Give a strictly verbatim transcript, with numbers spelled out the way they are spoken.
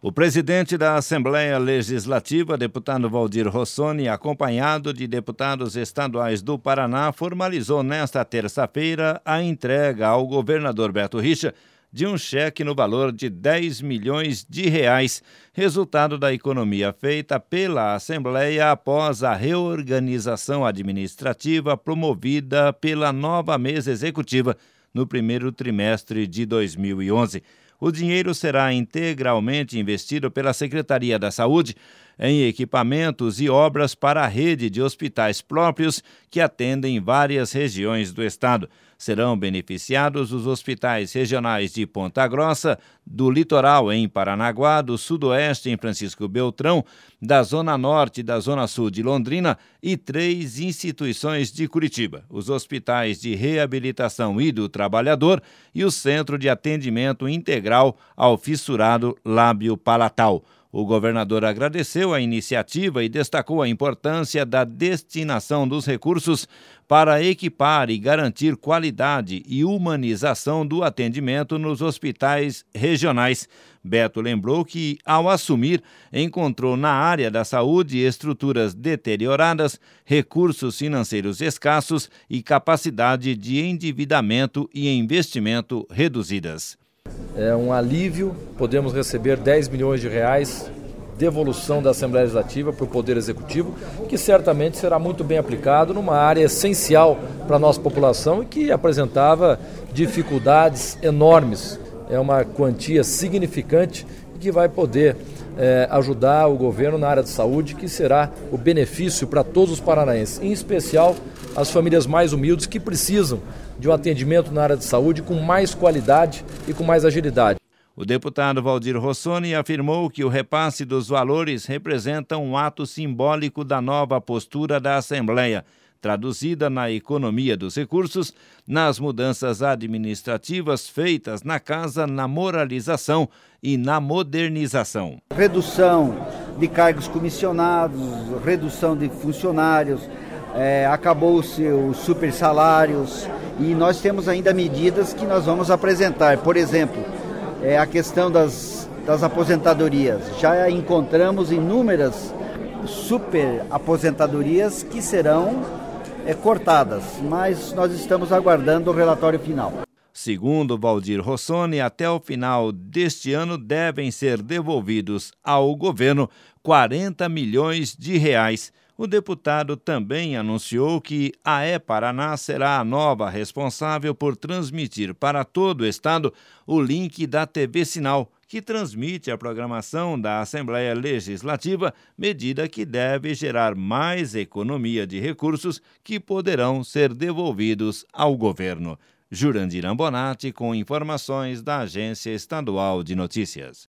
O presidente da Assembleia Legislativa, deputado Waldir Rossoni, acompanhado de deputados estaduais do Paraná, formalizou nesta terça-feira a entrega ao governador Beto Richa de um cheque no valor de dez milhões de reais, resultado da economia feita pela Assembleia após a reorganização administrativa promovida pela nova mesa executiva no primeiro trimestre de dois mil e onze. O dinheiro será integralmente investido pela Secretaria da Saúde em equipamentos e obras para a rede de hospitais próprios que atendem várias regiões do estado. Serão beneficiados os hospitais regionais de Ponta Grossa, do Litoral em Paranaguá, do Sudoeste em Francisco Beltrão, da Zona Norte e da Zona Sul de Londrina e três instituições de Curitiba: os hospitais de reabilitação e do trabalhador e o Centro de Atendimento Integral ao Fissurado Lábio Palatal. O governador agradeceu a iniciativa e destacou a importância da destinação dos recursos para equipar e garantir qualidade e humanização do atendimento nos hospitais regionais. Beto lembrou que, ao assumir, encontrou na área da saúde estruturas deterioradas, recursos financeiros escassos e capacidade de endividamento e investimento reduzidas. É um alívio, podemos receber dez milhões de reais, devolução da Assembleia Legislativa para o Poder Executivo, que certamente será muito bem aplicado numa área essencial para a nossa população e que apresentava dificuldades enormes. É uma quantia significante que vai poder é, ajudar o governo na área de saúde, que será o benefício para todos os paranaenses, em especial as famílias mais humildes que precisam de um atendimento na área de saúde com mais qualidade e com mais agilidade. O deputado Waldir Rossoni afirmou que o repasse dos valores representa um ato simbólico da nova postura da Assembleia, traduzida na economia dos recursos, nas mudanças administrativas feitas na Casa, na moralização e na modernização. Redução de cargos comissionados, redução de funcionários, é, acabou-se os super salários e nós temos ainda medidas que nós vamos apresentar. Por exemplo, é, a questão das, das aposentadorias. Já encontramos inúmeras super aposentadorias que serão É, cortadas, mas nós estamos aguardando o relatório final. Segundo Waldir Rossoni, até o final deste ano devem ser devolvidos ao governo quarenta milhões de reais. O deputado também anunciou que a E-Paraná será a nova responsável por transmitir para todo o estado o link da T V Sinal, que transmite a programação da Assembleia Legislativa, medida que deve gerar mais economia de recursos que poderão ser devolvidos ao governo. Jurandir Ambonati, com informações da Agência Estadual de Notícias.